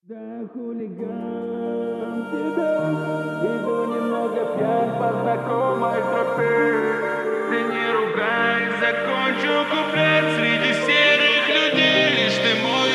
Да, хулиган тебя, иду немного пьян по знакомой тропе. Ты не ругай, закончу куплет среди серых людей, лишь ты мой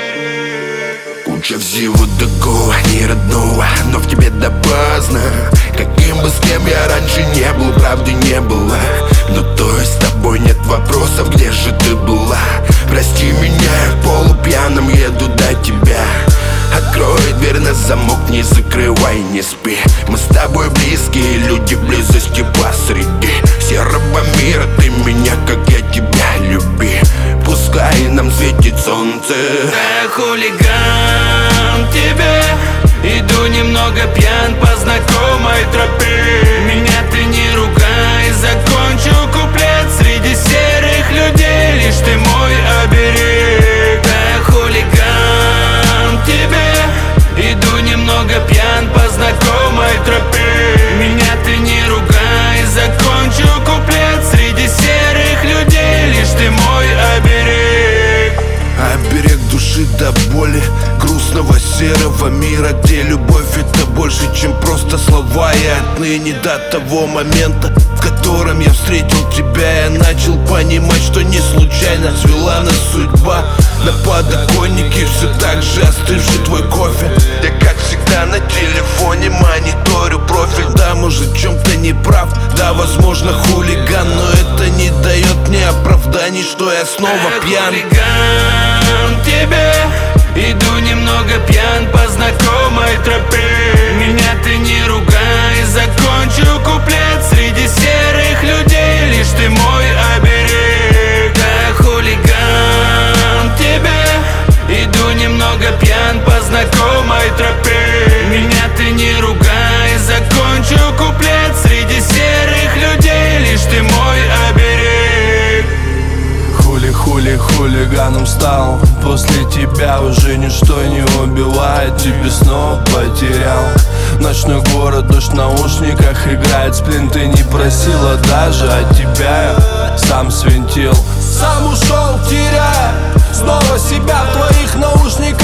оберег. Куча всего такого неродного, но в тебе да поздно. Каким бы с кем я раньше не был, правды не было. Но то есть с тобой нет вопросов, где же ты была? Прости меня, я полупьяным еду до тебя. Открой дверь на замок, не закрывай, не спи. Мы с тобой близкие люди, близости посреди серого мира. Ты меня, как я тебя, люби. Пускай нам светит солнце. Да, хулиган тебе, иду немного пьян по знакомой тропе. Меня ты не ругай, закончу куплет среди серых людей, лишь ты мой оберег. Да, хулиган тебе, иду немного пьян по знакомой тропе. Меня ты не ругай, закончу куплет среди серых людей, лишь ты мой оберег. Оберег души до боли, грустного серого мира, где любовь это больше, чем просто слова. И отныне до того момента, в котором я встретил тебя, я начал понимать, что не случайно свела нас судьба. На подоконнике все так же остывший твой кофе. Я, как всегда, на телефоне мониторю профиль. Да, может, в чем-то не прав, да, возможно, хулиган, но это не дает мне оправданий, что я снова пьян. Хулиган тебе, иду немного пьян по знакомой тропе. Меня ты не ругай, закончу куплет среди серых людей, лишь ты мой оберег. Да, хулиган тебе, иду немного пьян по знакомой тропе. Меня ты не ругай, закончу куплет среди серых людей, лишь ты мой оберег. Хулиганом стал. После тебя уже ничто не убивает. Тебе снова потерял. Ночной город, дождь в наушниках играет сплин. Ты не просила даже, а тебя я сам свинтил. Сам ушел, теряя снова себя в твоих наушниках.